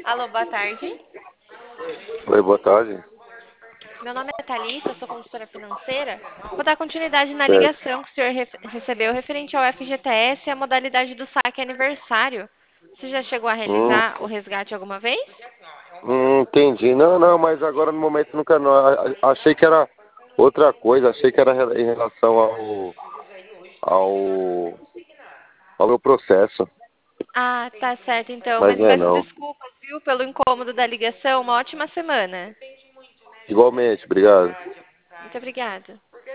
Alô, boa tarde. Oi, boa tarde. Meu nome é Thalissa, sou consultora financeira. Vou dar continuidade na Certo. ligação que o senhor recebeu referente ao FGTS e a modalidade do saque aniversário. Você já chegou a Hum, realizar o resgate alguma vez? entendi. Não, não, mas agora no momento nunca não. Achei que era outra coisa, achei que era em relação ao, ao meu processo. Ah, tá certo então, Mas mas não é peço não. desculpas, viu, pelo incômodo da ligação. Uma ótima semana. Igualmente, obrigado. Muito obrigada.